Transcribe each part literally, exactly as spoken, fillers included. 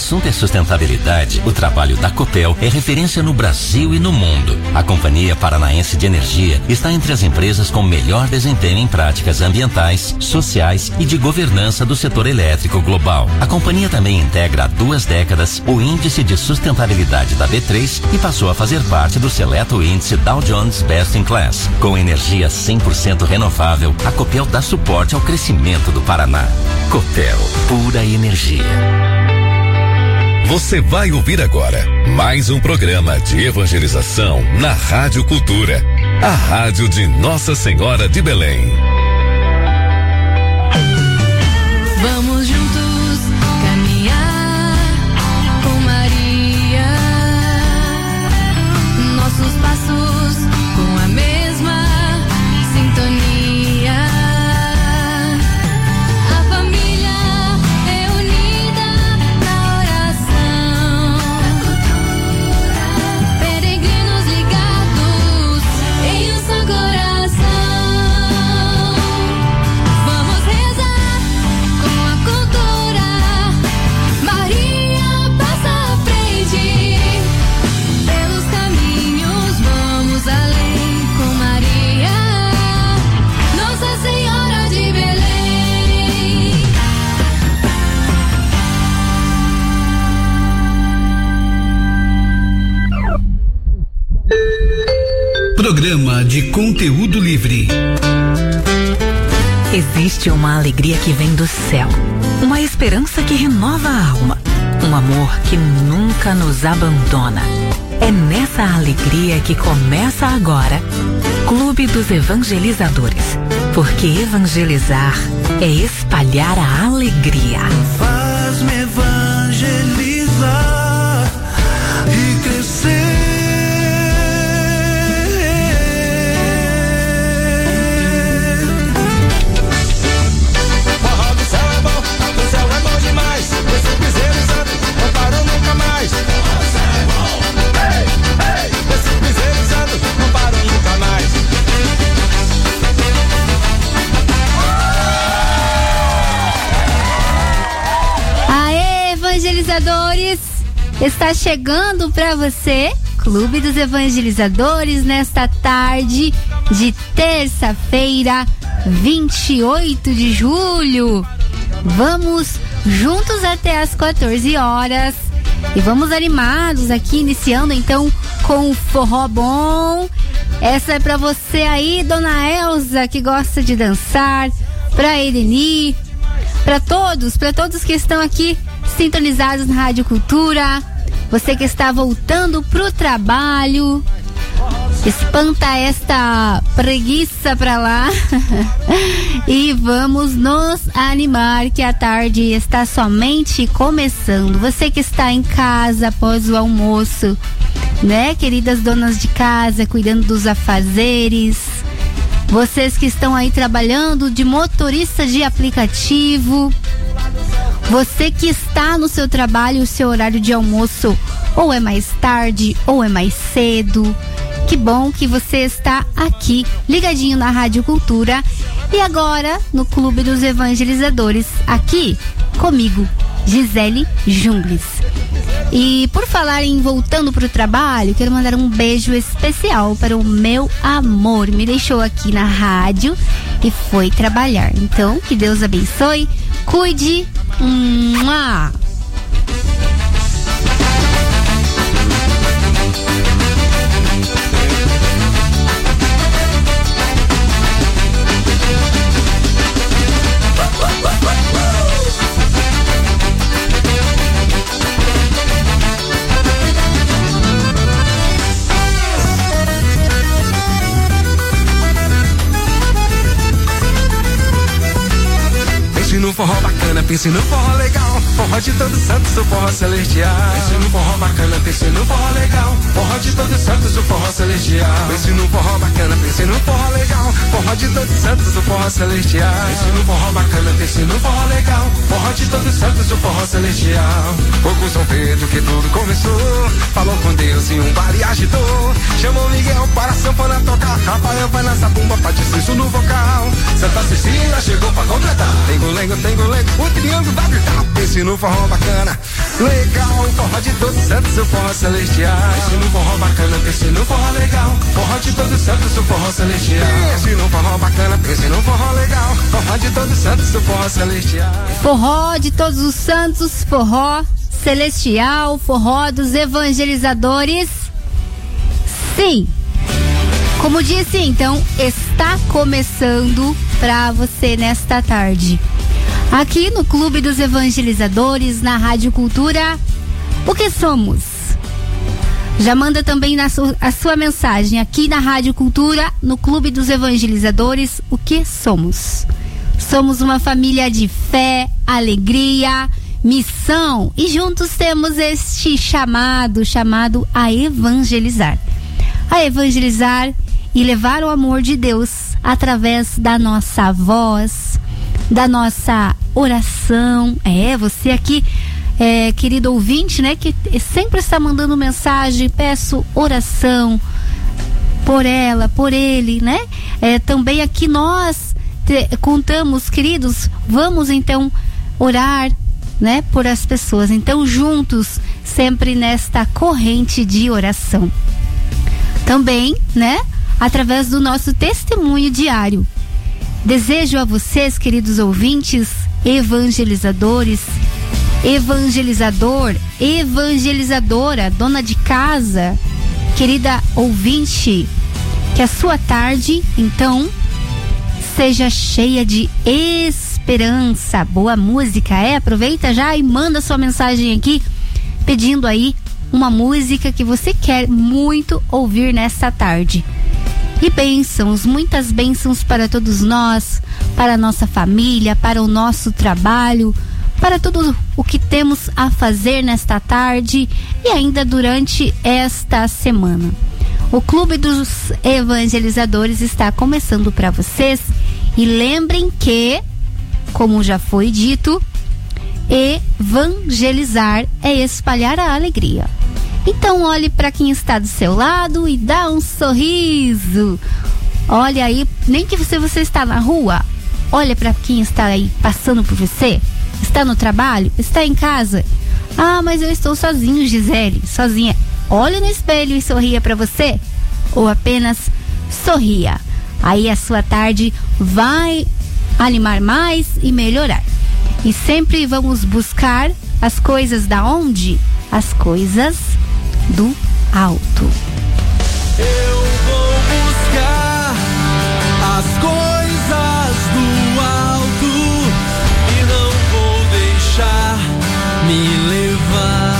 assunto é sustentabilidade, o trabalho da Copel é referência no Brasil e no mundo. A Companhia Paranaense de Energia está entre as empresas com melhor desempenho em práticas ambientais, sociais e de governança do setor elétrico global. A companhia também integra há duas décadas o Índice de Sustentabilidade da B três e passou a fazer parte do seleto índice Dow Jones Best in Class. Com energia cem por cento renovável, a Copel dá suporte ao crescimento do Paraná. Copel, pura energia. Você vai ouvir agora mais um programa de evangelização na Rádio Cultura, a rádio de Nossa Senhora de Belém. Vamos juntos caminhar com Maria, nossos passos com a mesma sintonia. Programa de conteúdo livre. Existe uma alegria que vem do céu, uma esperança que renova a alma, um amor que nunca nos abandona. É nessa alegria que começa agora Clube dos Evangelizadores, porque evangelizar é espalhar a alegria. Faz-me evangelizar e crescer. Evangelizadores, está chegando para você Clube dos Evangelizadores nesta tarde de terça-feira, vinte e oito de julho. Vamos juntos até às quatorze horas e vamos animados aqui, iniciando então com o forró bom. Essa é para você aí, dona Elza, que gosta de dançar, para Eleni, para todos, para todos que estão aqui sintonizados na Rádio Cultura, você que está voltando pro trabalho, espanta esta preguiça pra lá e vamos nos animar que a tarde está somente começando. Você que está em casa após o almoço, né, queridas donas de casa, cuidando dos afazeres, vocês que estão aí trabalhando de motorista de aplicativo, você que está no seu trabalho, o seu horário de almoço ou é mais tarde ou é mais cedo, que bom que você está aqui ligadinho na Rádio Cultura e agora no Clube dos Evangelizadores, aqui comigo, Gisele Jungles. E por falar em voltando para o trabalho, quero mandar um beijo especial para o meu amor, me deixou aqui na rádio e foi trabalhar. Então, que Deus abençoe, cuide. Mua. No forró bacana, pense no forró legal, forró de todo santo, sou forró celestial. Pense no forró bacana, pense no forró legal, forró de todos os santos, o forró celestial. Pense num forró bacana, pense num forró legal. Forró de todos os santos, o forró celestial. Pense num forró bacana, pense num forró legal. Forró de todos os santos, o forró celestial. Pouco São Pedro que tudo começou, falou com Deus em um bar e agitou. Chamou Miguel para a sanfona tocar. Rafael vai na sabumba, Patrício no vocal. Santa Cecília chegou pra completar. Tengo lengo, tengo lengo, o triângulo vai gritar. Pense no forró bacana, legal. Forró de todos os santos, o forró celestial. Pense no forró bacana, pense no forró legal. Forró de todos os santos, o forró celestial. Pense no forró bacana, pense no forró legal. Forró de todos os santos, o forró celestial. Forró de todos os santos, forró celestial, forró dos evangelizadores. Sim, como disse, então, está começando pra você nesta tarde. Aqui no Clube dos Evangelizadores, na Rádio Cultura, o que somos? Já manda também na su- a sua mensagem aqui na Rádio Cultura, no Clube dos Evangelizadores, o que somos? Somos uma família de fé, alegria, missão, e juntos temos este chamado, chamado a evangelizar. A evangelizar e levar o amor de Deus através da nossa voz, da nossa oração. É, você aqui, é, querido ouvinte, né, que sempre está mandando mensagem, peço oração por ela, por ele, né? É, também aqui nós te, contamos, queridos, vamos então orar, né, por as pessoas. Então, juntos, sempre nesta corrente de oração. Também, né, através do nosso testemunho diário. Desejo a vocês, queridos ouvintes, evangelizadores, evangelizador, evangelizadora, dona de casa, querida ouvinte, que a sua tarde, então, seja cheia de esperança. Boa música, é? Aproveita já e manda sua mensagem aqui, pedindo aí uma música que você quer muito ouvir nessa tarde. E bênçãos, muitas bênçãos para todos nós, para a nossa família, para o nosso trabalho, para tudo o que temos a fazer nesta tarde e ainda durante esta semana. O Clube dos Evangelizadores está começando para vocês, e lembrem que, como já foi dito, evangelizar é espalhar a alegria. Então olhe para quem está do seu lado e dá um sorriso. Olha aí, nem que você, você está na rua, olha para quem está aí passando por você. Está no trabalho? Está em casa? Ah, mas eu estou sozinho, Gisele, sozinha. Olhe no espelho e sorria para você, ou apenas sorria. Aí a sua tarde vai animar mais e melhorar. E sempre vamos buscar as coisas da onde? As coisas do alto. Eu vou buscar as coisas do alto e não vou deixar me levar.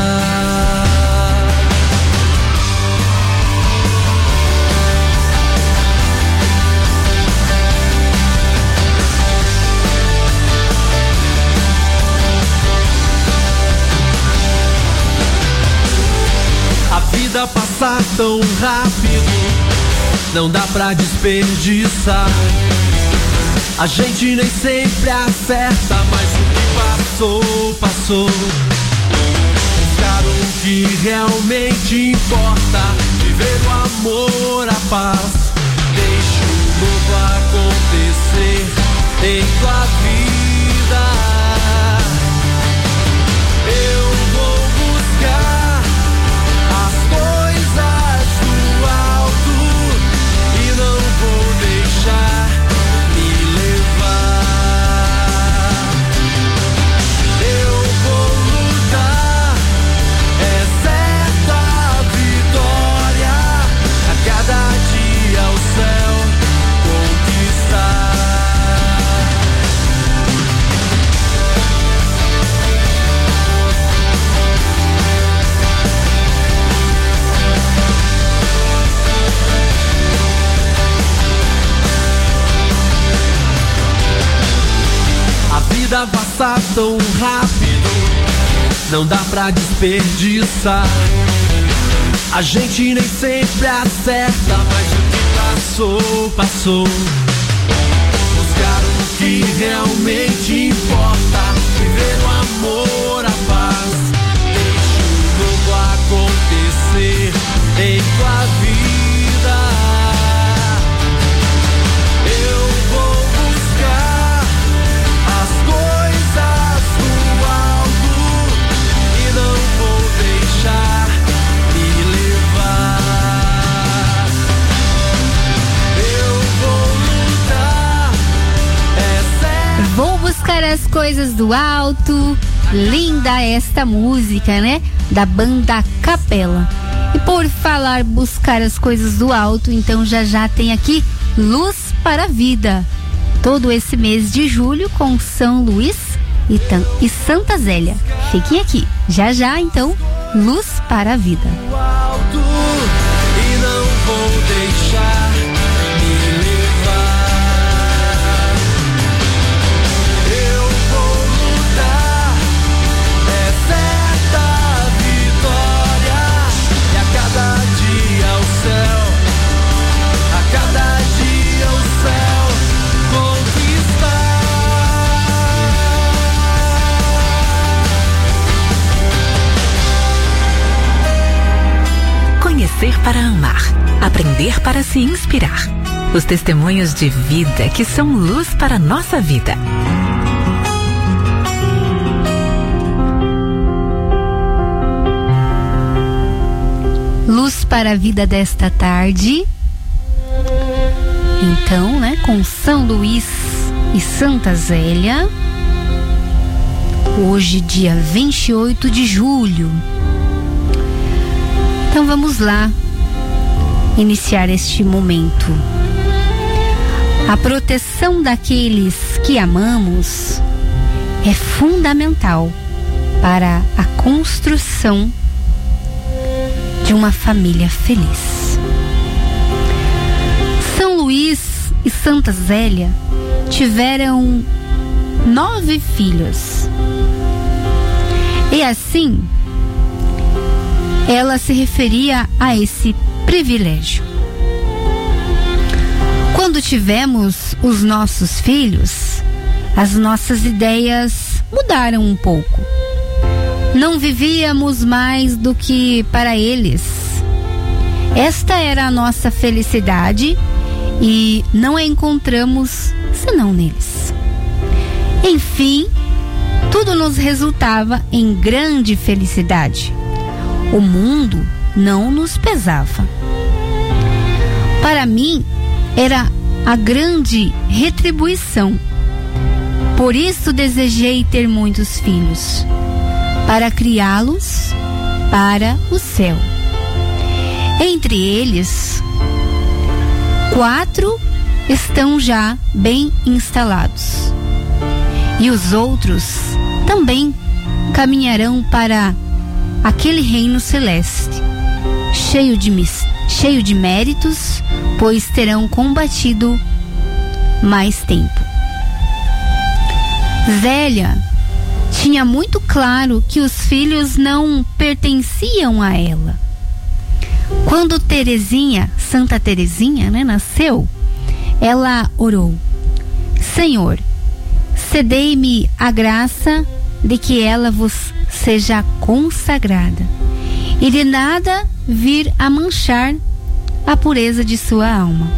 A vida passa tão rápido, não dá pra desperdiçar. A gente nem sempre acerta, mas o que passou, passou. Buscar o que realmente importa, viver o amor, a paz. Deixe o novo acontecer em tua vida. Eu vou buscar as coisas do alto e não vou deixar me levar. Eu vou lutar, é certa a vitória, a cada dia o céu conquistar. A vida passa tão rápido, não dá pra desperdiçar. A gente nem sempre acerta, mas o que passou, passou. Buscar o que realmente importa, viver o amor, a paz. Deixa o novo acontecer em tua vida. Eu vou buscar as coisas do alto e não vou deixar me levar. Eu vou lutar, é certo. Vou buscar as coisas do alto. Linda esta música, né? Da banda Capela. E por falar buscar as coisas do alto, então já já tem aqui Luz para a Vida. Todo esse mês de julho com São Luís e, Tam- e Santa Zélia. Fiquem aqui. Já já, então, Luz para a Vida. Alto e não vou deixar me levar. Eu vou lutar, é certa a vitória. E a cada dia o céu, a cada dia o céu conquistar. Conhecer para amar, aprender para se inspirar. Os testemunhos de vida que são luz para a nossa vida. Luz para a vida desta tarde. Então, né, com São Luís e Santa Zélia. Hoje, dia vinte e oito de julho. Então vamos lá iniciar este momento. A proteção daqueles que amamos é fundamental para a construção de uma família feliz. São Luís e Santa Zélia tiveram nove filhos. E assim, ela se referia a esse privilégio. Quando tivemos os nossos filhos, as nossas ideias mudaram um pouco. Não vivíamos mais do que para eles. Esta era a nossa felicidade e não a encontramos senão neles. Enfim, tudo nos resultava em grande felicidade. O mundo não nos pesava. Para mim, era a grande retribuição. Por isso desejei ter muitos filhos, para criá-los para o céu. Entre eles, quatro estão já bem instalados. E os outros também caminharão para aquele reino celeste, cheio de, cheio de méritos, pois terão combatido mais tempo. Zélia tinha muito claro que os filhos não pertenciam a ela. Quando Teresinha, Santa Teresinha, né, nasceu, ela orou: Senhor, cedei-me a graça de que ela vos seja consagrada e de nada vir a manchar a pureza de sua alma.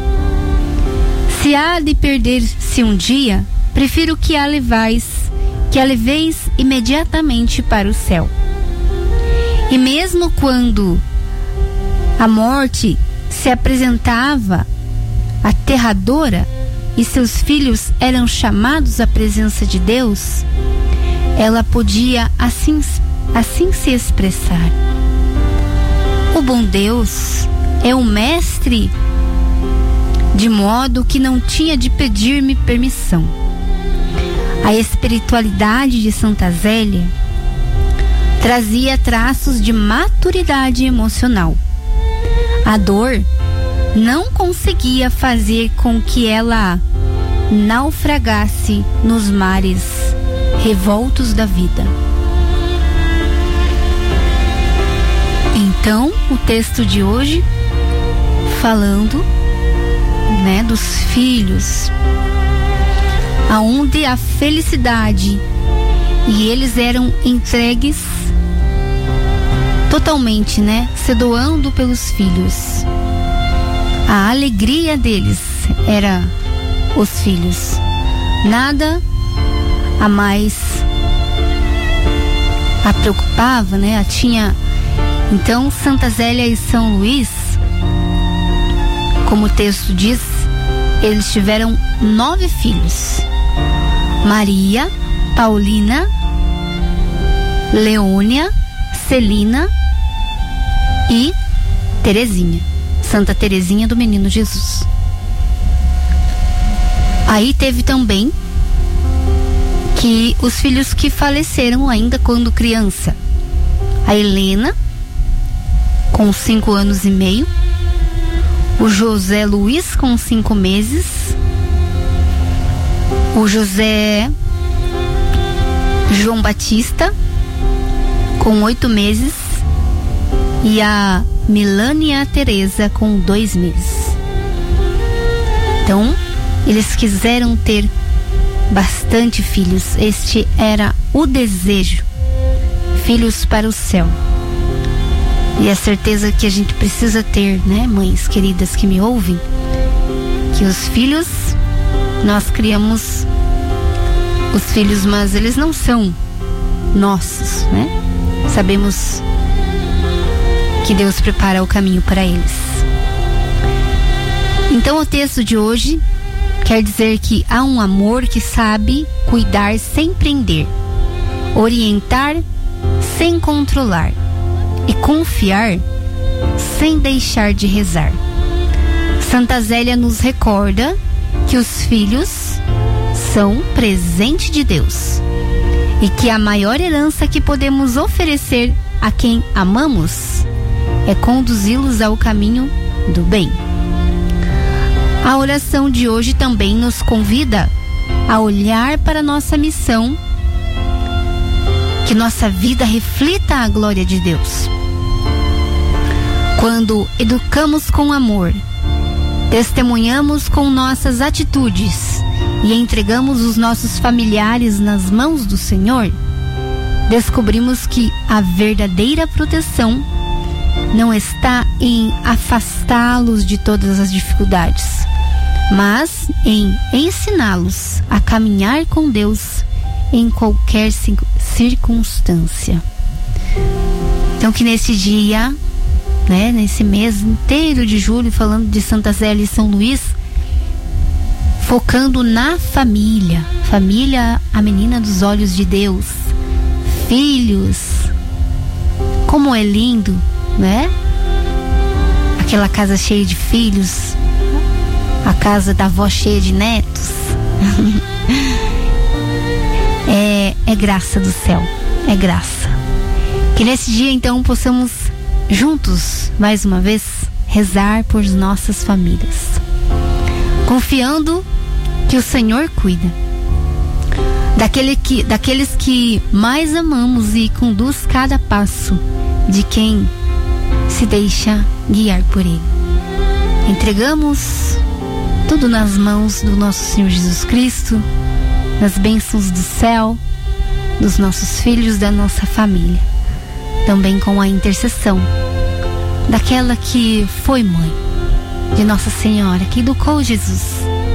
Se há de perder-se um dia, prefiro que a levais, que a leveis imediatamente para o céu. E mesmo quando a morte se apresentava aterradora e seus filhos eram chamados à presença de Deus, ela podia assim, assim se expressar: o bom Deus é o mestre, de modo que não tinha de pedir-me permissão. A espiritualidade de Santa Zélia trazia traços de maturidade emocional. A dor não conseguia fazer com que ela naufragasse nos mares revoltos da vida. Então, o texto de hoje falando, né, dos filhos, aonde a felicidade e eles eram entregues totalmente, né, se doando pelos filhos. A alegria deles era os filhos. Nada a mais a preocupava, né? A tinha. Então, Santa Zélia e São Luís, como o texto diz, eles tiveram nove filhos: Maria, Paulina, Leônia, Celina e Terezinha, Santa Terezinha do Menino Jesus. Aí teve também que os filhos que faleceram ainda quando criança: a Helena, com cinco anos e meio, o José Luiz, com cinco meses, o José João Batista, com oito meses, e a Milânia Teresa, com dois meses. Então, eles quiseram ter bastante filhos. Este era o desejo: filhos para o céu. E a certeza que a gente precisa ter, né, mães queridas que me ouvem, que os filhos, nós criamos os filhos, mas eles não são nossos, né? Sabemos que Deus prepara o caminho para eles. Então, o texto de hoje quer dizer que há um amor que sabe cuidar sem prender, orientar sem controlar e confiar sem deixar de rezar. Santa Zélia nos recorda que os filhos são presente de Deus e que a maior herança que podemos oferecer a quem amamos é conduzi-los ao caminho do bem. A oração de hoje também nos convida a olhar para nossa missão, que nossa vida reflita a glória de Deus. Quando educamos com amor, testemunhamos com nossas atitudes e entregamos os nossos familiares nas mãos do Senhor, descobrimos que a verdadeira proteção não está em afastá-los de todas as dificuldades, mas em ensiná-los a caminhar com Deus em qualquer circunstância. Então, que nesse dia, né, nesse mês inteiro de julho, falando de Santa Zélia e São Luís, focando na família, família, a menina dos olhos de Deus, filhos, como é lindo, né? Aquela casa cheia de filhos, a casa da avó cheia de netos. é, é graça do céu, é graça. Que nesse dia então possamos juntos, mais uma vez, rezar por nossas famílias, confiando que o Senhor cuida daquele que, daqueles que mais amamos e conduz cada passo de quem se deixa guiar por Ele. Entregamos tudo nas mãos do nosso Senhor Jesus Cristo, nas bênçãos do céu, dos nossos filhos, da nossa família, também com a intercessão daquela que foi mãe de Nossa Senhora, que educou Jesus,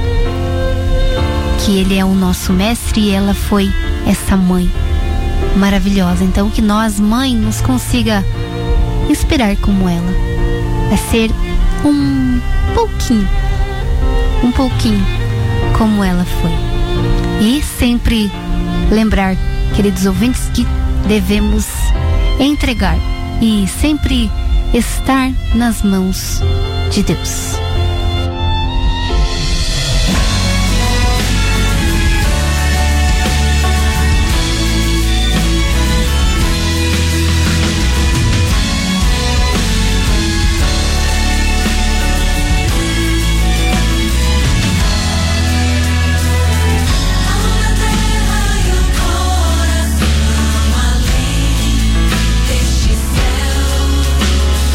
que Ele é o nosso mestre e ela foi essa mãe maravilhosa. Então, que nós, mãe, nos consiga inspirar como ela, a ser um pouquinho, um pouquinho como ela foi. E sempre lembrar, queridos ouvintes, que devemos entregar e sempre estar nas mãos de Deus. Deste céu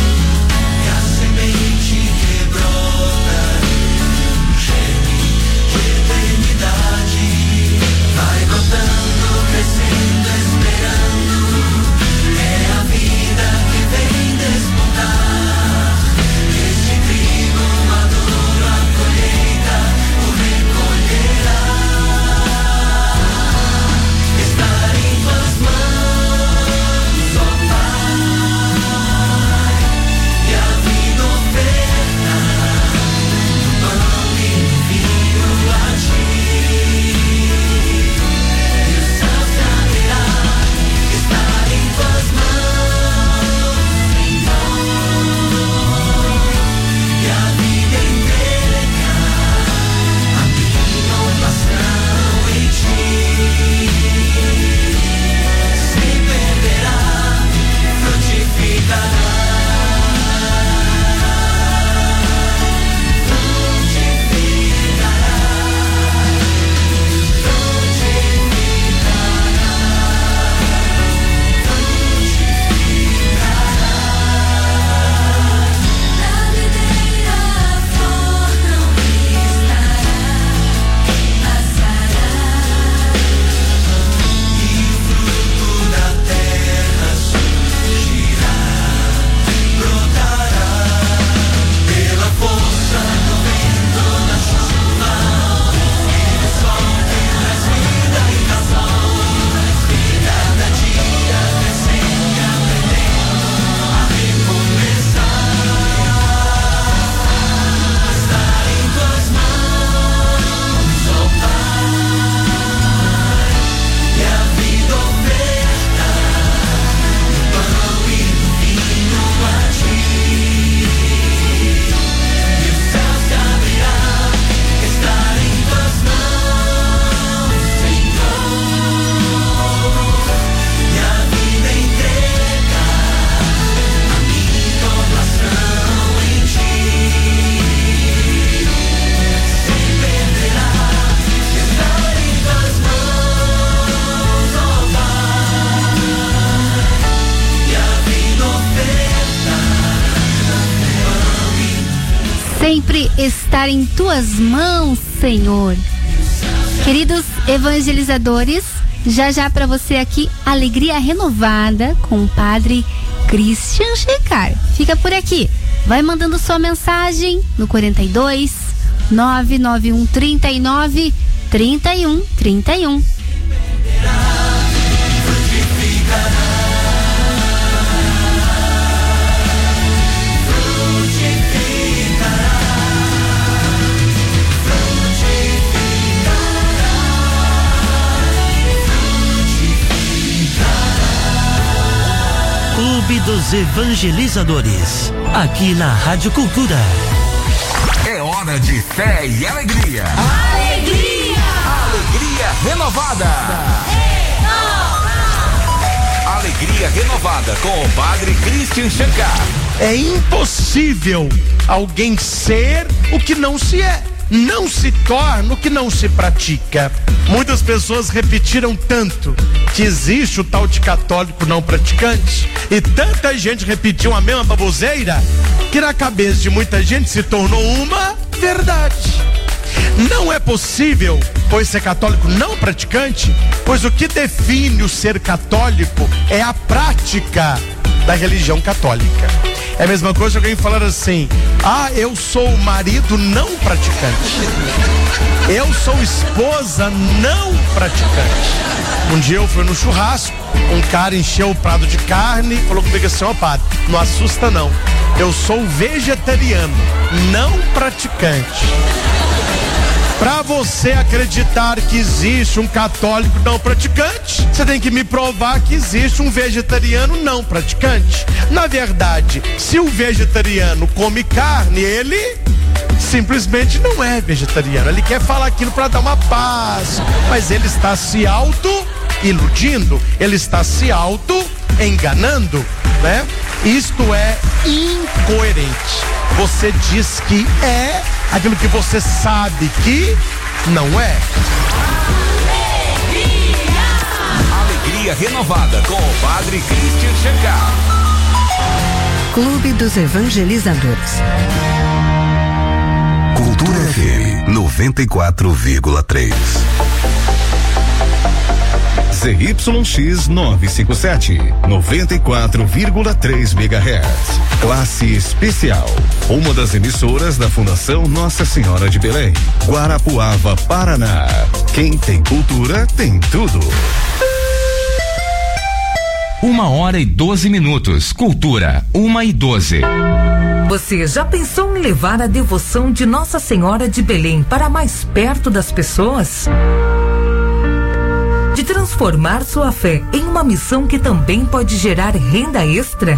sempre estar em tuas mãos, Senhor. Queridos evangelizadores, já já para você aqui, Alegria Renovada com o Padre Christian Checar. Fica por aqui, vai mandando sua mensagem no quarenta e dois, nove nove um, trinta e nove, trinta e um, trinta e um. Clube dos Evangelizadores, aqui na Rádio Cultura. É hora de fé e alegria. Alegria! Alegria renovada. Alegria renovada com o Padre Christian Checar. É impossível alguém ser o que não se é. Não se torna o que não se pratica. Muitas pessoas repetiram tanto que existe o tal de católico não praticante, e tanta gente repetiu a mesma baboseira que na cabeça de muita gente se tornou uma verdade. Não é possível, pois, ser católico não praticante, pois o que define o ser católico é a prática da religião católica. É a mesma coisa que alguém falar assim: ah, eu sou marido não praticante, eu sou esposa não praticante. Um dia eu fui no churrasco, um cara encheu o prato de carne e falou comigo assim: ó, padre, não assusta não, eu sou vegetariano não praticante. Para você acreditar que existe um católico não praticante, você tem que me provar que existe um vegetariano não praticante. Na verdade, se o vegetariano come carne, ele simplesmente não é vegetariano. Ele quer falar aquilo para dar uma paz, mas ele está se auto-iludindo, ele está se auto-enganando, né? Isto é incoerente. Você diz que é aquilo que você sabe que não é. Alegria renovada com o Padre Christian Checar. Clube dos Evangelizadores. Cultura F M noventa e quatro vírgula três. Z Y X novecentos e cinquenta e sete, noventa e quatro vírgula três megahertz. Classe especial. Uma das emissoras da Fundação Nossa Senhora de Belém, Guarapuava, Paraná. Quem tem cultura tem tudo. Uma hora e doze minutos. Cultura, uma e doze. Você já pensou em levar a devoção de Nossa Senhora de Belém para mais perto das pessoas? De transformar sua fé em uma missão que também pode gerar renda extra?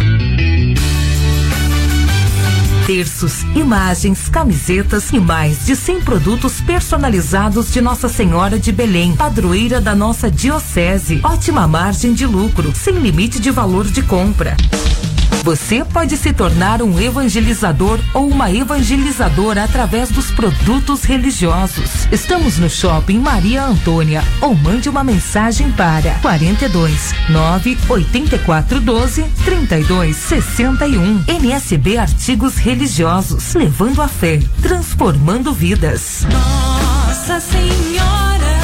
Terços, imagens, camisetas e mais de cem produtos personalizados de Nossa Senhora de Belém, padroeira da nossa diocese. Ótima margem de lucro, sem limite de valor de compra. Você pode se tornar um evangelizador ou uma evangelizadora através dos produtos religiosos. Estamos no Shopping Maria Antônia, ou mande uma mensagem para quarenta e dois, nove oitenta e quatro, doze, trinta e dois, sessenta e um. N S B Artigos Religiosos, levando a fé, transformando vidas. Nossa Senhora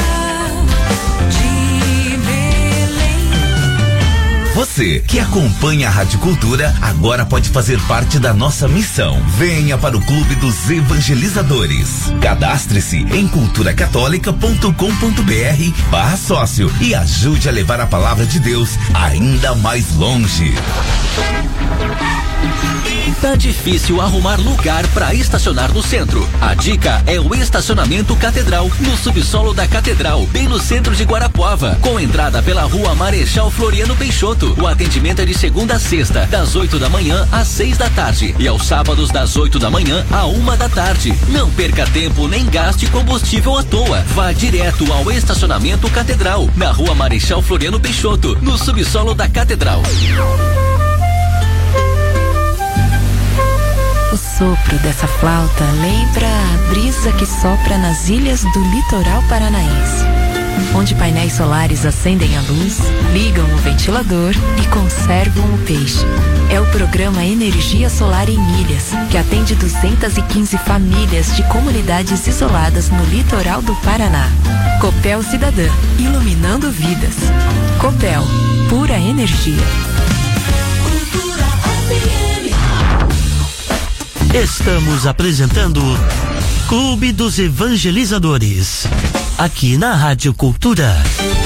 de Belém. Você que acompanha a Rádio Cultura agora pode fazer parte da nossa missão. Venha para o Clube dos Evangelizadores. Cadastre-se em culturacatólica ponto com ponto br barra sócio e ajude a levar a palavra de Deus ainda mais longe. Tá difícil arrumar lugar para estacionar no centro? A dica é o estacionamento Catedral, no subsolo da Catedral, bem no centro de Guarapuava, com entrada pela rua Marechal Floriano Peixoto. O atendimento é de segunda a sexta, das oito da manhã às seis da tarde e aos sábados das oito da manhã à uma da tarde. Não perca tempo nem gaste combustível à toa. Vá direto ao estacionamento Catedral, na rua Marechal Floriano Peixoto, no subsolo da Catedral. O sopro dessa flauta lembra a brisa que sopra nas ilhas do litoral paranaense. onde painéis solares acendem a luz, ligam o ventilador e conservam o peixe. É o programa Energia Solar em Ilhas, que atende duzentas e quinze famílias de comunidades isoladas no litoral do Paraná. Copel Cidadã, iluminando vidas. Copel, pura energia. Estamos apresentando Clube dos Evangelizadores, aqui na Rádio Cultura.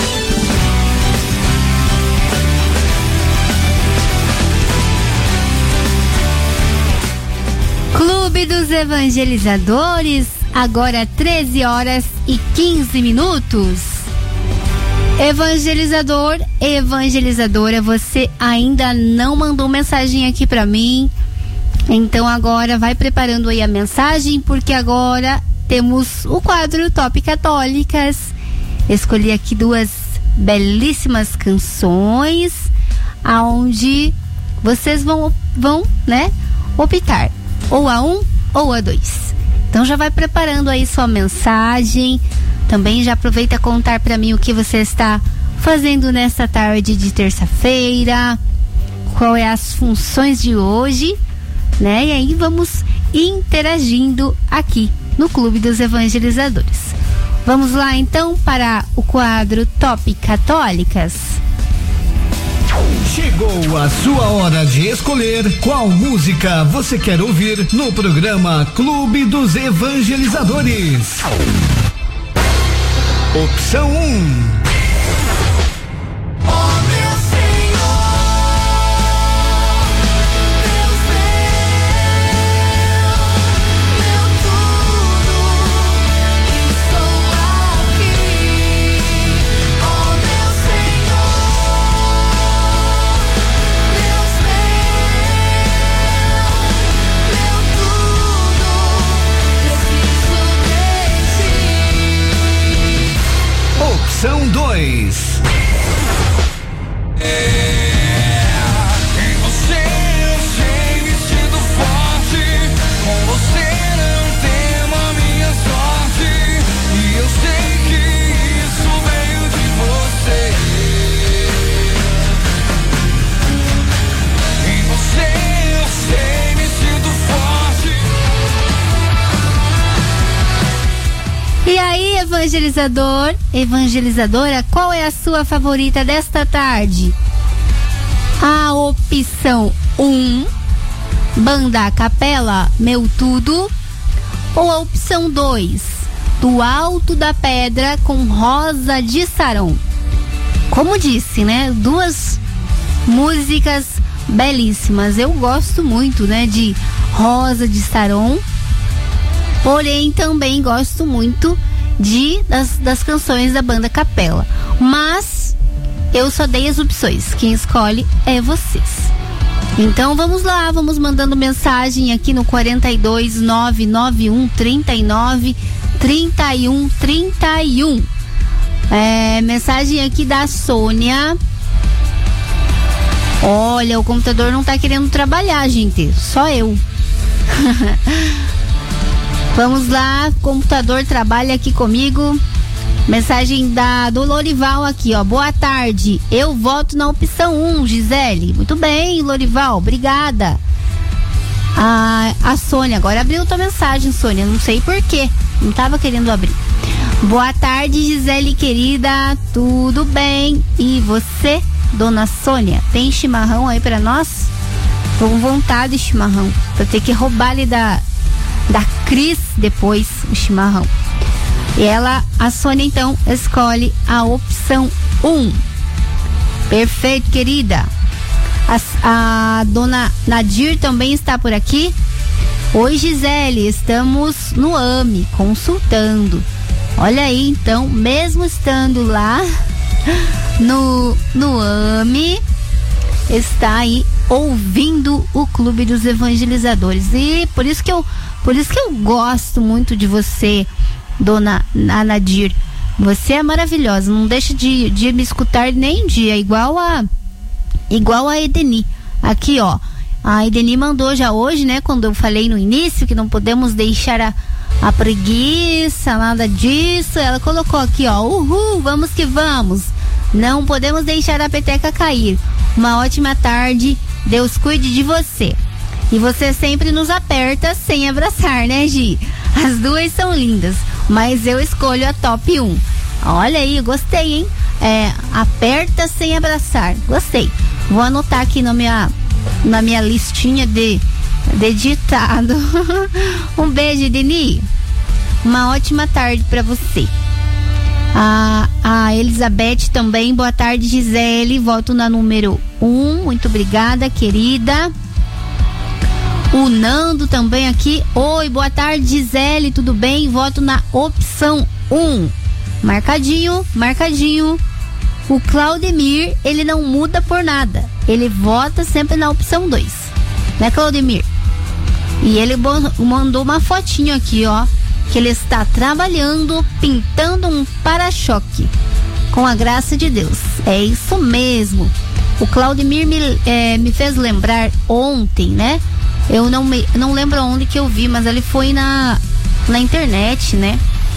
Clube dos Evangelizadores, agora treze horas e quinze minutos. Evangelizador, evangelizadora, você ainda não mandou mensagem aqui pra mim? Então agora vai preparando aí a mensagem, porque agora temos o quadro Top Católicas. Escolhi aqui duas belíssimas canções, aonde vocês vão, vão, né, optar ou a um ou a dois. Então já vai preparando aí sua mensagem. Também já aproveita contar para mim o que você está fazendo nessa tarde de terça-feira, qual é as funções de hoje, né? E aí vamos interagindo aqui no Clube dos Evangelizadores. Vamos lá então para o quadro Top Católicas. Chegou a sua hora de escolher qual música você quer ouvir no programa Clube dos Evangelizadores. Opção um. Opção dois. E aí, evangelizador, evangelizadora, qual é a sua favorita desta tarde? A opção um, Banda a Capela, Meu Tudo, ou a opção dois, Do Alto da Pedra com Rosa de Saron? Como disse, né? Duas músicas belíssimas. Eu gosto muito, né, de Rosa de Saron. Porém, também gosto muito de das, das canções da Banda Capela. Mas eu só dei as opções. Quem escolhe é vocês. Então vamos lá, vamos mandando mensagem aqui no quarenta e dois, nove nove um, trinta e nove, trinta e um, trinta e um. É, mensagem aqui da Sônia. Olha, o computador não tá querendo trabalhar, gente. Só eu. Vamos lá, computador trabalha aqui comigo. Mensagem da, do Lorival aqui, ó. Boa tarde, eu voto na opção um, Gisele. Muito bem, Lorival, obrigada. Ah, a Sônia, agora abriu tua mensagem, Sônia, não sei porquê, não tava querendo abrir. Boa tarde, Gisele querida, tudo bem? E você, dona Sônia, tem chimarrão aí pra nós? Tô com vontade de chimarrão, pra ter que roubar ali da... da Cris depois o chimarrão. E ela, a Sônia, então escolhe a opção um. Perfeito, querida. A, a dona Nadir também está por aqui. Oi, Gisele, estamos no A M E consultando. Olha aí, então, mesmo estando lá no, no A M E, está aí ouvindo o Clube dos Evangelizadores. E por isso que eu Por isso que eu gosto muito de você, dona Nadir. Você é maravilhosa, não deixa de, de me escutar nem um dia, igual a igual a Edeni. Aqui, ó, a Edeni mandou já hoje, né, quando eu falei no início que não podemos deixar a, a preguiça, nada disso. Ela colocou aqui, ó, uhul, vamos que vamos. Não podemos deixar a peteca cair. Uma ótima tarde, Deus cuide de você. E você sempre nos aperta sem abraçar, né, Gi? As duas são lindas, mas eu escolho a top um. Olha aí, gostei, hein? É, aperta sem abraçar, gostei. Vou anotar aqui na minha, na minha listinha de, de ditado. Um beijo, Deni. Uma ótima tarde pra você. A, a Elizabeth também, boa tarde, Gisele. Voto na número um, muito obrigada, querida. O Nando também aqui. Oi, boa tarde, Gisele, tudo bem? Voto na opção um. Marcadinho, marcadinho. O Claudemir, ele não muda por nada. Ele vota sempre na opção dois. Né, Claudemir? E ele mandou uma fotinho aqui, ó. Que ele está trabalhando, pintando um para-choque. Com a graça de Deus. É isso mesmo. O Claudemir me, é, me fez lembrar ontem, né? Eu não, me, não lembro onde que eu vi, mas ele foi na, na internet, né?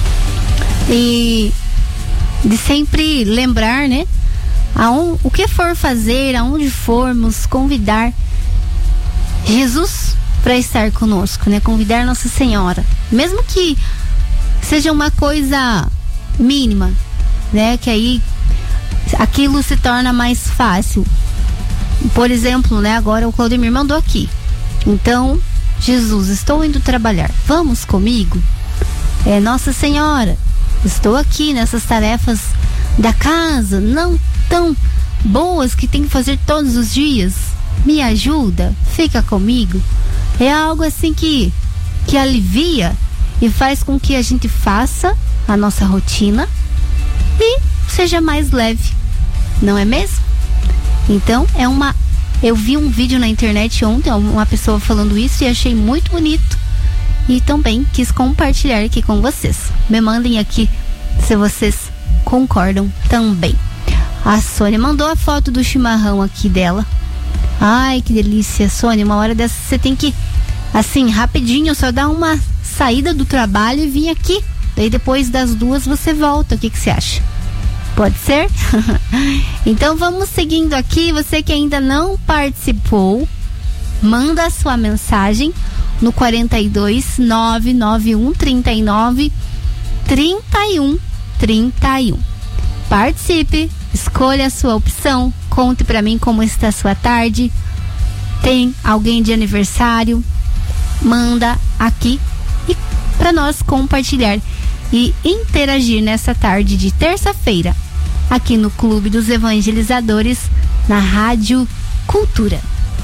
E de sempre lembrar, né? Aon, o que for fazer, aonde formos, convidar Jesus para estar conosco, né? Convidar Nossa Senhora. Mesmo que seja uma coisa mínima, né? Que aí aquilo se torna mais fácil. Por exemplo, né? Agora o Claudemir mandou aqui. Então, Jesus, estou indo trabalhar. Vamos comigo? É, Nossa Senhora, estou aqui nessas tarefas da casa, não tão boas que tem que fazer todos os dias. Me ajuda? Fica comigo? É algo assim que, que alivia e faz com que a gente faça a nossa rotina e seja mais leve, não é mesmo? Então, é uma... Eu vi um vídeo na internet ontem, uma pessoa falando isso e achei muito bonito. E também quis compartilhar aqui com vocês. Me mandem aqui se vocês concordam também. A Sônia mandou a foto do chimarrão aqui dela. Ai, que delícia, Sônia. Uma hora dessa você tem que, assim, rapidinho, só dar uma saída do trabalho e vir aqui. Daí depois das duas você volta. O que que você acha? Pode ser? Então vamos seguindo aqui. Você que ainda não participou, manda a sua mensagem no quarenta e dois, nove nove um, trinta e nove, trinta e um, trinta e um. Participe, escolha a sua opção, conte pra mim como está a sua tarde. Tem alguém de aniversário? Manda aqui e para nós compartilhar e interagir nessa tarde de terça-feira aqui no Clube dos Evangelizadores na Rádio Cultura.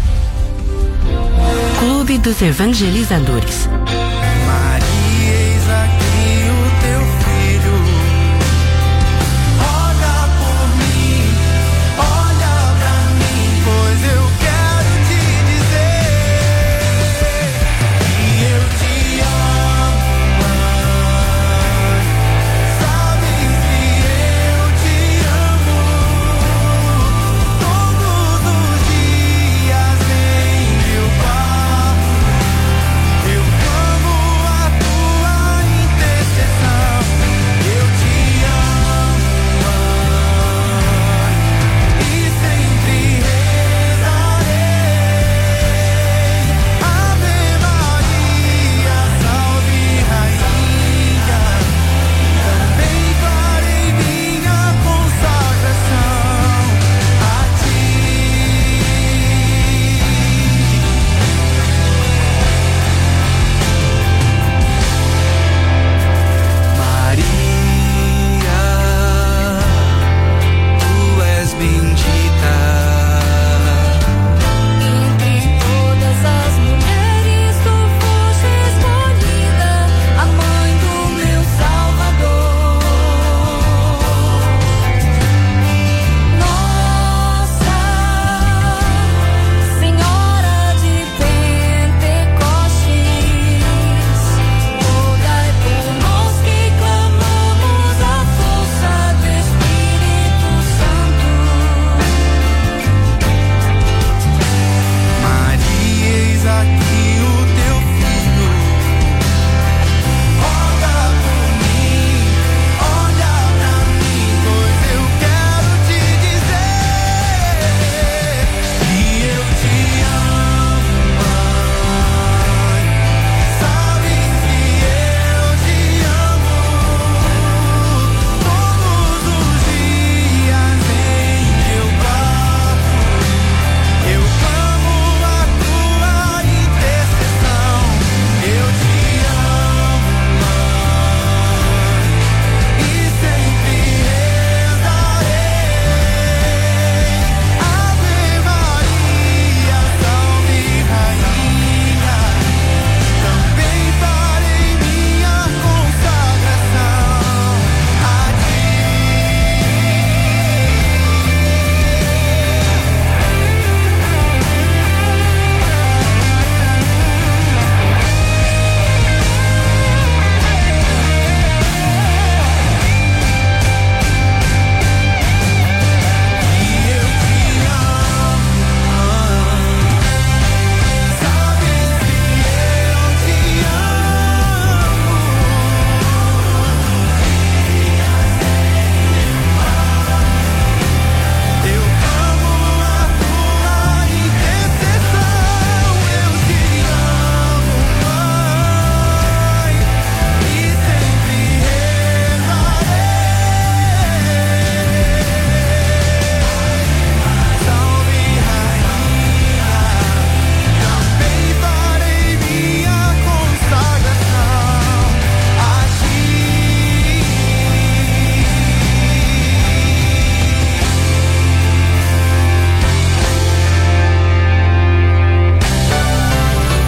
Clube dos Evangelizadores. Maria, eis aqui o teu filho. Olha por mim, olha pra mim, pois eu quero te dizer que eu te amo, mãe. Sabes que eu te amo todos os dias em meu quarto. Eu amo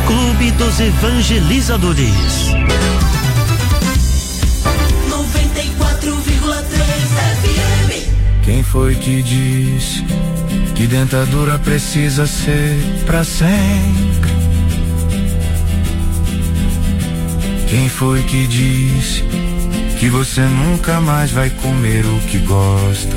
Clube dos Evangelizadores. noventa e quatro vírgula três F M. Quem foi que disse que dentadura precisa ser pra sempre? Quem foi que disse que você nunca mais vai comer o que gosta?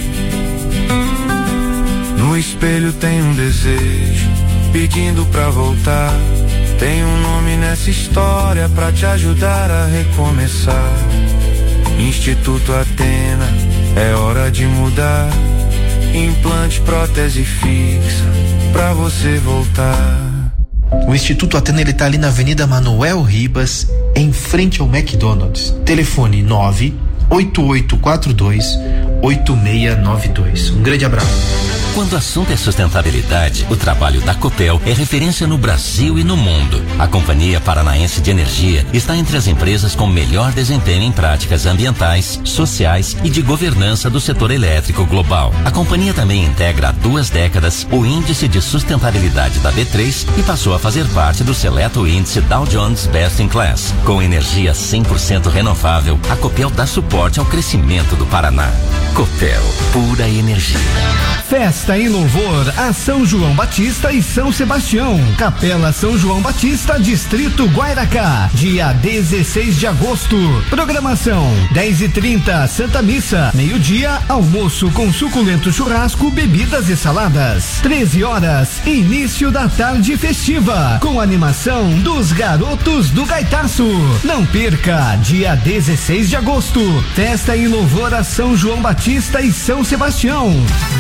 No espelho tem um desejo pedindo pra voltar. Tem um nome nessa história pra te ajudar a recomeçar. Instituto Atena, é hora de mudar. Implante, prótese fixa pra você voltar. O Instituto Atena, ele tá ali na Avenida Manuel Ribas, em frente ao McDonald's. Telefone nove oito oito quatro dois oito seis nove dois. Um grande abraço. Quando o assunto é sustentabilidade, o trabalho da Copel é referência no Brasil e no mundo. A Companhia Paranaense de Energia está entre as empresas com melhor desempenho em práticas ambientais, sociais e de governança do setor elétrico global. A companhia também integra há duas décadas o Índice de Sustentabilidade da B três e passou a fazer parte do seleto índice Dow Jones Best in Class. Com energia cem por cento renovável, a Copel dá suporte ao crescimento do Paraná. Copel, pura energia. Festa em louvor a São João Batista e São Sebastião. Capela São João Batista, Distrito Guairacá. Dia dezesseis de agosto. Programação: dez e trinta, Santa Missa. Meio-dia, almoço com suculento churrasco, bebidas e saladas. treze horas, início da tarde festiva. Com animação dos Garotos do Gaitaço. Não perca, dia dezesseis de agosto. Festa em louvor a São João Batista e São Sebastião.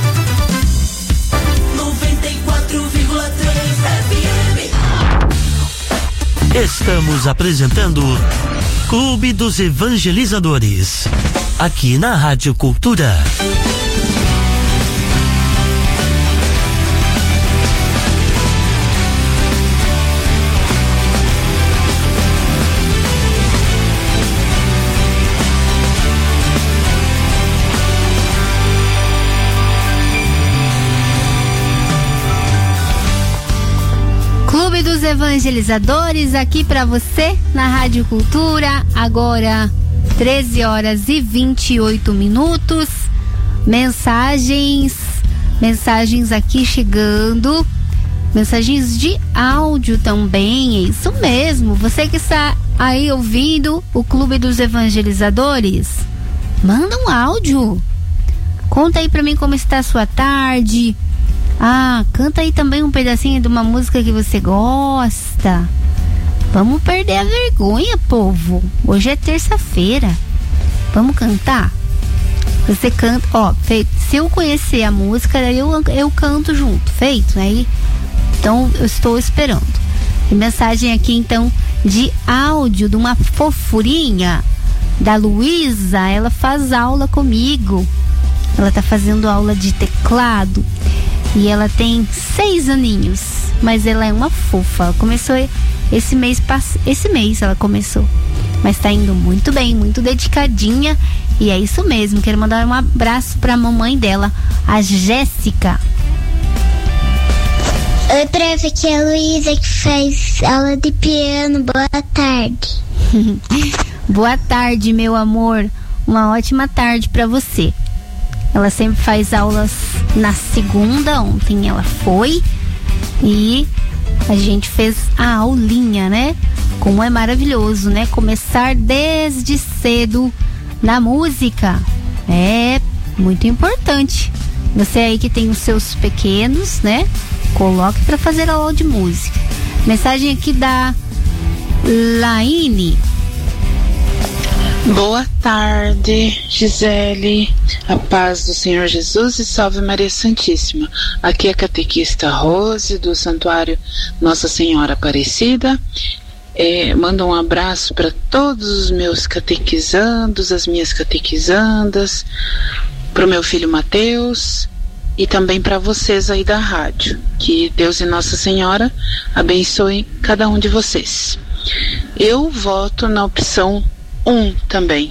noventa e quatro vírgula três F M. Estamos apresentando Clube dos Evangelizadores, aqui na Rádio Cultura. Clube dos Evangelizadores aqui pra você na Rádio Cultura. Agora treze horas e vinte e oito minutos. Mensagens, mensagens aqui chegando. Mensagens de áudio também, é isso mesmo. Você que está aí ouvindo o Clube dos Evangelizadores, manda um áudio. Conta aí pra mim como está a sua tarde. Ah, canta aí também um pedacinho de uma música que você gosta. Vamos perder a vergonha, povo. Hoje é terça-feira. Vamos cantar? Você canta, ó, feito. Se eu conhecer a música, daí eu, eu canto junto, feito, né? Então, eu estou esperando. E mensagem aqui, então, de áudio de uma fofurinha da Luísa. Ela faz aula comigo. Ela tá fazendo aula de teclado. E ela tem seis aninhos, mas ela é uma fofa. Ela começou esse mês, esse mês ela começou, mas tá indo muito bem, muito dedicadinha. E é isso mesmo, quero mandar um abraço pra mamãe dela, a Jéssica. Oi, prof, aqui é a Luísa que faz aula de piano. Boa tarde. Boa tarde, meu amor. Uma ótima tarde pra você. Ela sempre faz aulas na segunda. Ontem ela foi e a gente fez a aulinha, né? Como é maravilhoso, né? Começar desde cedo na música é muito importante. Você aí que tem os seus pequenos, né? Coloque para fazer aula de música. Mensagem aqui da Laine. Boa tarde, Gisele, a paz do Senhor Jesus e salve Maria Santíssima. Aqui é a catequista Rose do Santuário Nossa Senhora Aparecida. É, mando um abraço para todos os meus catequizandos, as minhas catequizandas, para o meu filho Mateus e também para vocês aí da rádio. Que Deus e Nossa Senhora abençoem cada um de vocês. Eu voto na opção um também.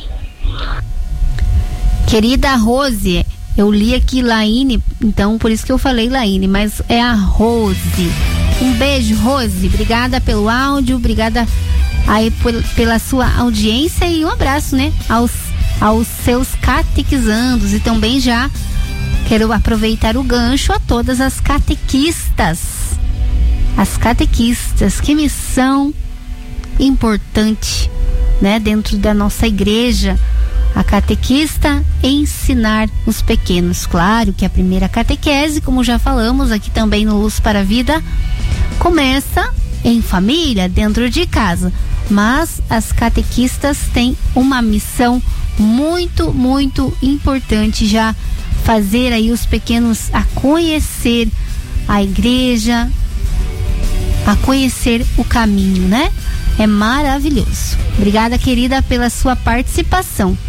Querida Rose, eu li aqui Laine, então por isso que eu falei Laine, mas é a Rose. Um beijo, Rose. Obrigada pelo áudio, obrigada aí por, pela sua audiência e um abraço, né, aos, aos seus catequizandos. E também já quero aproveitar o gancho a todas as catequistas. As catequistas, que missão importante, né, dentro da nossa igreja. A catequista ensinar os pequenos. Claro que a primeira catequese, como já falamos aqui também no Luz para a Vida, começa em família, dentro de casa. Mas as catequistas têm uma missão muito, muito importante, já fazer aí os pequenos a conhecer a igreja, a conhecer o caminho, né? É maravilhoso. Obrigada, querida, pela sua participação.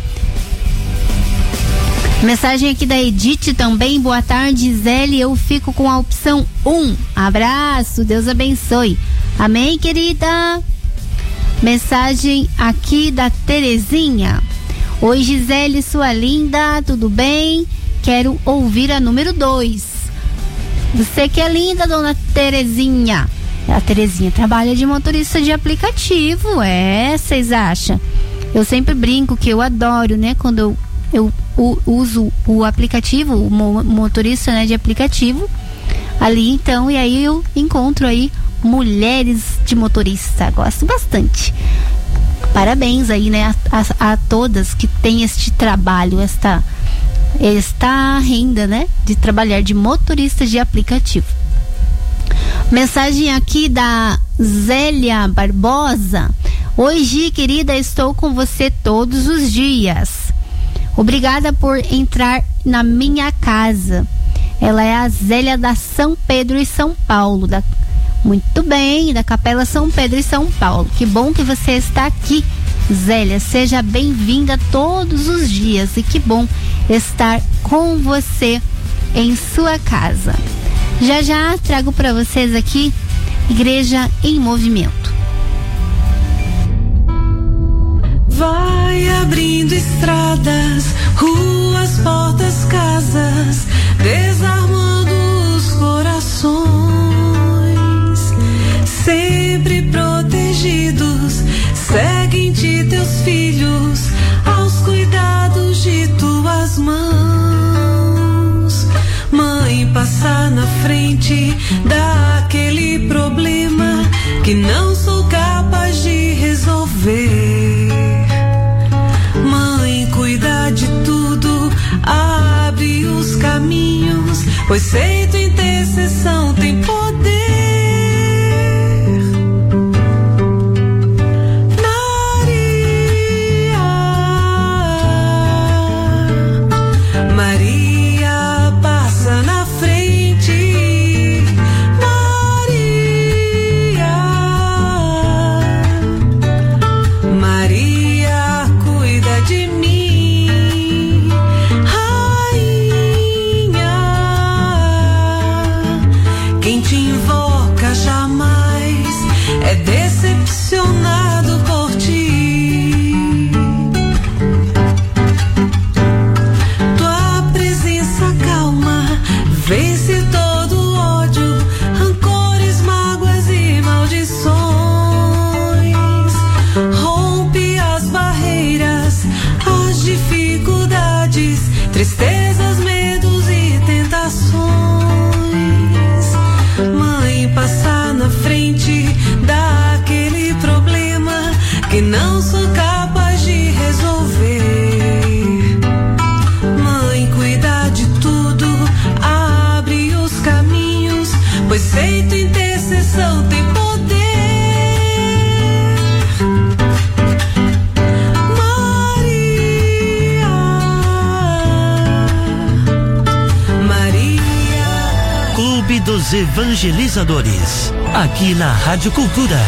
Mensagem aqui da Edith também. Boa tarde, Zélia. Eu fico com a opção um. Abraço, Deus abençoe. Amém, querida. Mensagem aqui da Terezinha. Oi, Gisele, sua linda, tudo bem? Quero ouvir a número dois. Você que é linda, dona Terezinha. A Terezinha trabalha de motorista de aplicativo, é, vocês acham? Eu sempre brinco que eu adoro, né, quando eu, eu o, uso o aplicativo, o motorista, né, de aplicativo, ali então, e aí eu encontro aí mulheres de motorista, gosto bastante. Parabéns aí, né, a, a, a todas que têm este trabalho, esta, esta renda, né, de trabalhar de motorista de aplicativo. Mensagem aqui da Zélia Barbosa. Oi, Gi, querida, estou com você todos os dias. Obrigada por entrar na minha casa. Ela é a Zélia da São Pedro e São Paulo. Da... Muito bem, da Capela São Pedro e São Paulo. Que bom que você está aqui, Zélia. Seja bem-vinda todos os dias e que bom estar com você em sua casa. Já já trago para vocês aqui Igreja em Movimento. Vai abrindo estradas, ruas, portas, casas, desarmando os corações, sempre protegidos. Segue-te teus filhos aos cuidados de tuas mãos. Mãe, passar na frente daquele problema que não sou capaz de resolver. Mãe, cuida de tudo, abre os caminhos, pois sei tua intercessão tem poder. Maria, Maria, passa na frente. Maria, Maria, cuida de mim. Rainha, quem te invoca jamais é decepcionado por ti. Tua presença calma vence todo ódio, rancores, mágoas e maldições. Rompe as barreiras, as dificuldades, tristezas, medos e tentações. Mãe, passar na frente daquele problema que não sou capaz de resolver. Mãe, cuida de tudo, abre os caminhos, pois sei tua intercessão tem poder. Maria, Maria. Clube dos Evangelizadores, aqui na Rádio Cultura.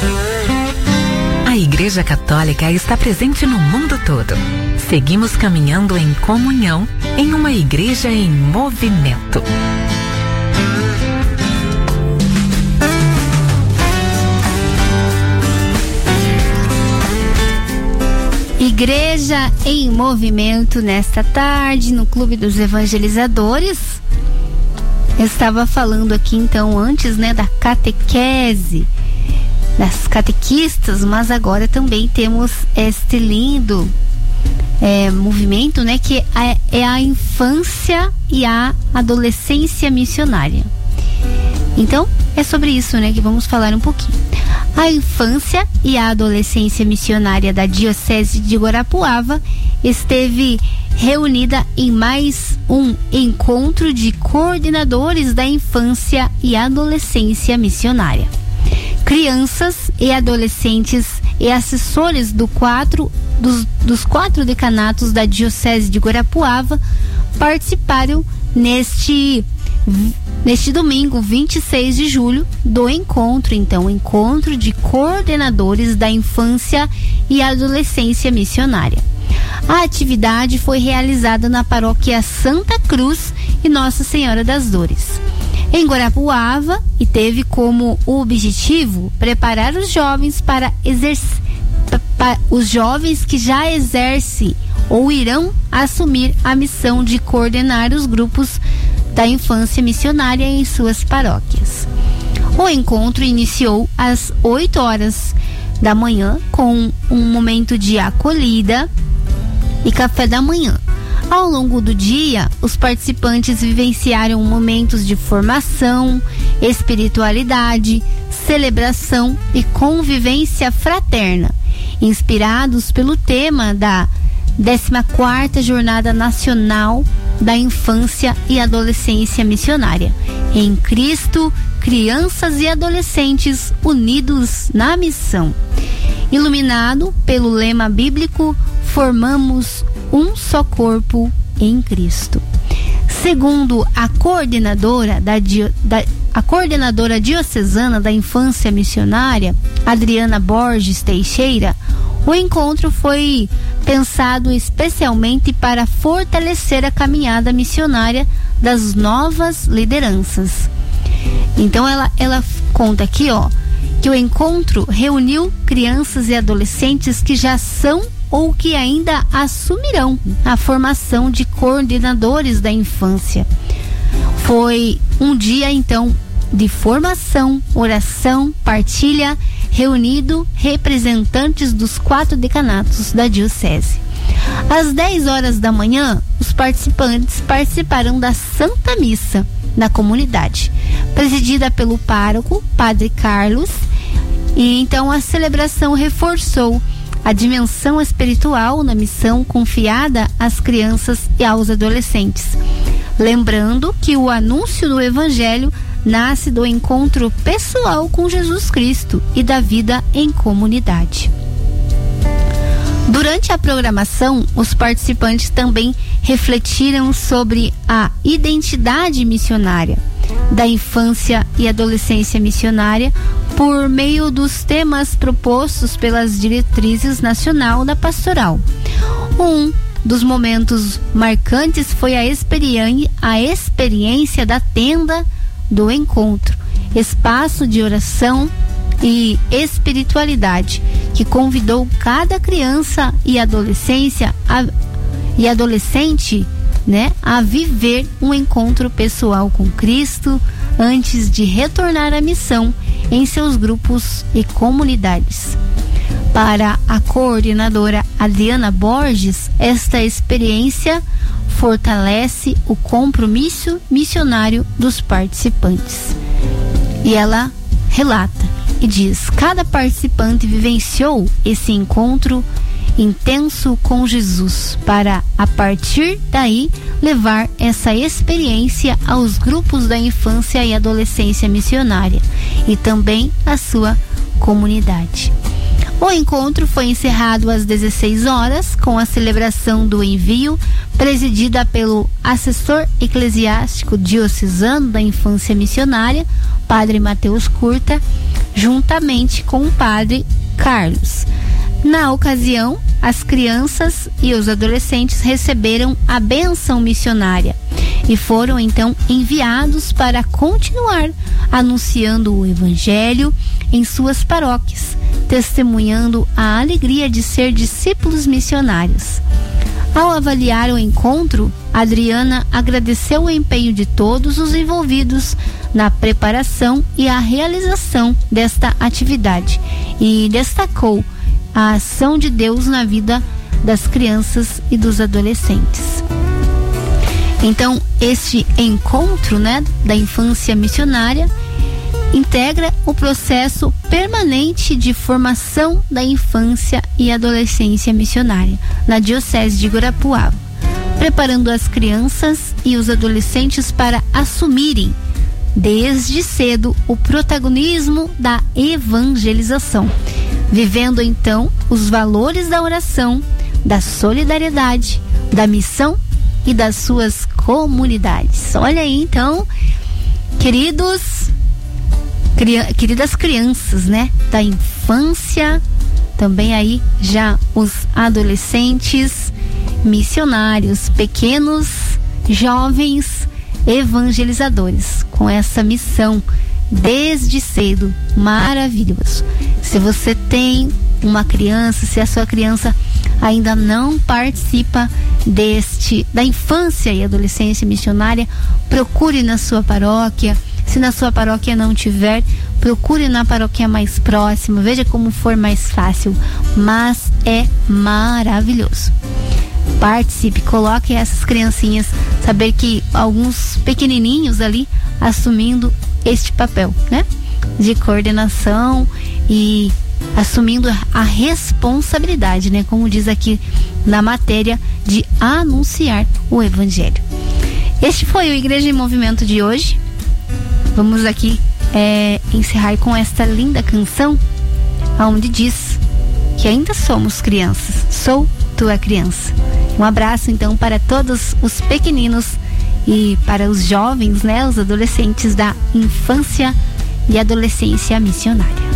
A Igreja Católica está presente no mundo todo. Seguimos caminhando em comunhão em uma igreja em movimento. Igreja em Movimento nesta tarde no Clube dos Evangelizadores. Eu estava falando aqui então antes, né, da catequese, das catequistas, mas agora também temos este lindo é, movimento, né, que é, é a infância e a adolescência missionária. Então, é sobre isso, né, que vamos falar um pouquinho. A infância e a adolescência missionária da Diocese de Guarapuava esteve reunida em mais um encontro de coordenadores da infância e adolescência missionária. Crianças e adolescentes e assessores do quatro, dos, dos quatro decanatos da Diocese de Guarapuava participaram neste Neste domingo, vinte e seis de julho, do encontro, então, encontro de coordenadores da infância e adolescência missionária. A atividade foi realizada na paróquia Santa Cruz e Nossa Senhora das Dores, em Guarapuava, e teve como objetivo preparar os jovens para exercer, para os jovens que já exercem ou irão assumir a missão de coordenar os grupos da infância missionária em suas paróquias. O encontro iniciou às oito horas da manhã com um momento de acolhida e café da manhã. Ao longo do dia, os participantes vivenciaram momentos de formação, espiritualidade, celebração e convivência fraterna, inspirados pelo tema da décima quarta Jornada Nacional da Infância e Adolescência Missionária. Em Cristo, crianças e adolescentes unidos na missão. Iluminado pelo lema bíblico, formamos um só corpo em Cristo. Segundo a coordenadora da, da a coordenadora diocesana da Infância Missionária, Adriana Borges Teixeira, o encontro foi pensado especialmente para fortalecer a caminhada missionária das novas lideranças. Então ela, ela conta aqui, ó, que o encontro reuniu crianças e adolescentes que já são ou que ainda assumirão a formação de coordenadores da infância. Foi um dia, então, de formação, oração, partilha, reunido representantes dos quatro decanatos da Diocese. Às dez horas da manhã, os participantes participaram da Santa Missa na comunidade, presidida pelo pároco, Padre Carlos, e então a celebração reforçou a dimensão espiritual na missão confiada às crianças e aos adolescentes, lembrando que o anúncio do Evangelho nasce do encontro pessoal com Jesus Cristo e da vida em comunidade. Durante a programação, os participantes também refletiram sobre a identidade missionária da infância e adolescência missionária por meio dos temas propostos pelas diretrizes nacional da pastoral. Um dos momentos marcantes foi a, experi- a experiência da tenda do encontro, espaço de oração e espiritualidade, que convidou cada criança e adolescência a, e adolescente, né, a viver um encontro pessoal com Cristo antes de retornar à missão em seus grupos e comunidades. Para a coordenadora Adriana Borges, esta experiência fortalece o compromisso missionário dos participantes. E ela relata e diz: cada participante vivenciou esse encontro intenso com Jesus para, a partir daí, levar essa experiência aos grupos da infância e adolescência missionária e também à sua comunidade. O encontro foi encerrado às dezesseis horas com a celebração do envio, presidida pelo assessor eclesiástico diocesano da infância missionária, Padre Mateus Curta, juntamente com o Padre Carlos. Na ocasião, as crianças e os adolescentes receberam a bênção missionária e foram então enviados para continuar anunciando o Evangelho em suas paróquias, testemunhando a alegria de ser discípulos missionários. Ao avaliar o encontro, Adriana agradeceu o empenho de todos os envolvidos na preparação e a realização desta atividade e destacou a ação de Deus na vida das crianças e dos adolescentes. Então, este encontro, né, da infância missionária integra o processo permanente de formação da infância e adolescência missionária na Diocese de Guarapuava, preparando as crianças e os adolescentes para assumirem desde cedo o protagonismo da evangelização, vivendo então os valores da oração, da solidariedade, da missão e das suas comunidades. Olha aí então, queridos Cri- queridas crianças, né, da infância, também aí já os adolescentes missionários, pequenos jovens evangelizadores, com essa missão desde cedo, maravilhoso. Se você tem uma criança, se a sua criança ainda não participa deste, da infância e adolescência missionária, procure na sua paróquia. Se na sua paróquia não tiver, procure na paróquia mais próxima, veja como for mais fácil, mas é maravilhoso. Participe, coloque essas criancinhas, saber que alguns pequenininhos ali assumindo este papel, né, de coordenação e assumindo a responsabilidade, né, como diz aqui na matéria, de anunciar o Evangelho. Este foi o Igreja em Movimento de hoje. Vamos aqui é, encerrar com esta linda canção, onde diz que ainda somos crianças. Sou tua criança. Um abraço então para todos os pequeninos e para os jovens, né, os adolescentes da infância e adolescência missionária.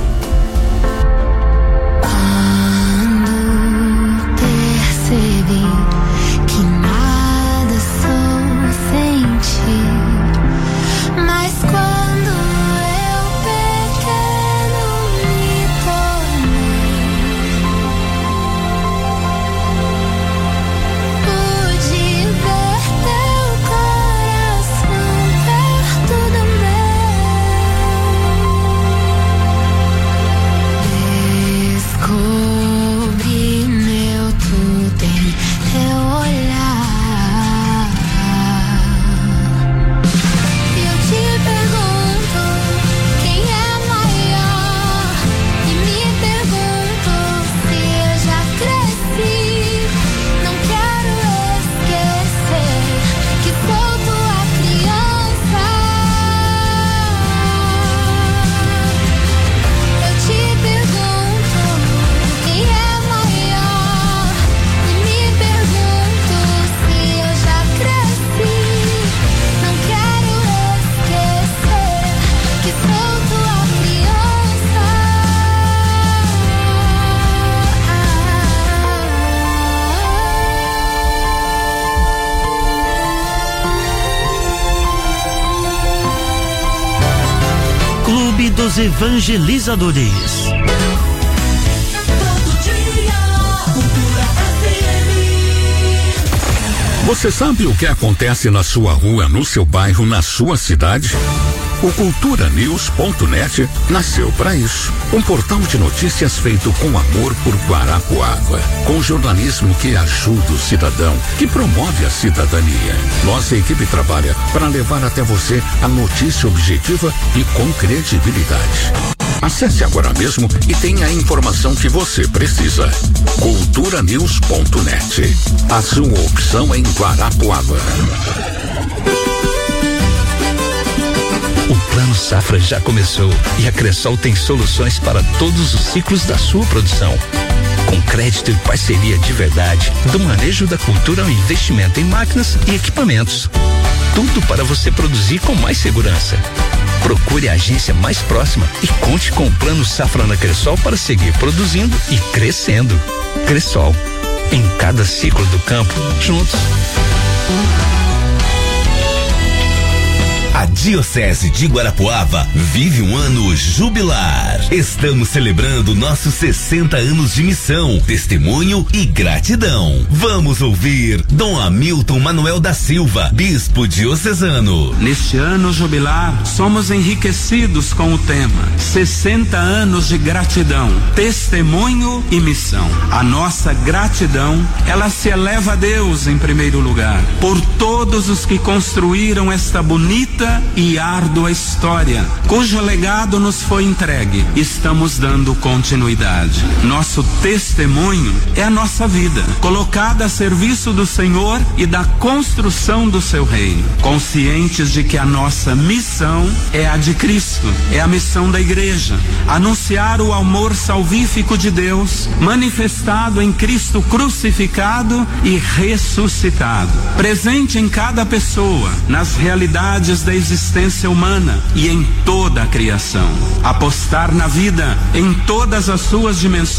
Dos Evangelizadores. Você sabe o que acontece na sua rua, no seu bairro, na sua cidade? O cultura news ponto net nasceu para isso. Um portal de notícias feito com amor por Guarapuava, com jornalismo que ajuda o cidadão, que promove a cidadania. Nossa equipe trabalha para levar até você a notícia objetiva e com credibilidade. Acesse agora mesmo e tenha a informação que você precisa. cultura news ponto net. A sua opção em Guarapuava. O Plano Safra já começou e a Cressol tem soluções para todos os ciclos da sua produção. Com crédito e parceria de verdade, do manejo da cultura ao investimento em máquinas e equipamentos. Tudo para você produzir com mais segurança. Procure a agência mais próxima e conte com o Plano Safra na Cressol para seguir produzindo e crescendo. Cressol, em cada ciclo do campo, juntos. A Diocese de Guarapuava vive um ano jubilar. Estamos celebrando nossos sessenta anos de missão, testemunho e gratidão. Vamos ouvir Dom Hamilton Manuel da Silva, bispo diocesano. Neste ano jubilar, somos enriquecidos com o tema sessenta anos de gratidão, testemunho e missão. A nossa gratidão, ela se eleva a Deus em primeiro lugar, por todos os que construíram esta bonita e árdua história, cujo legado nos foi entregue. Estamos dando continuidade. Nosso testemunho é a nossa vida, colocada a serviço do Senhor e da construção do seu reino, conscientes de que a nossa missão é a de Cristo, é a missão da igreja, anunciar o amor salvífico de Deus, manifestado em Cristo crucificado e ressuscitado, presente em cada pessoa, nas realidades da existência humana e em toda a criação. Apostar na vida em todas as suas dimensões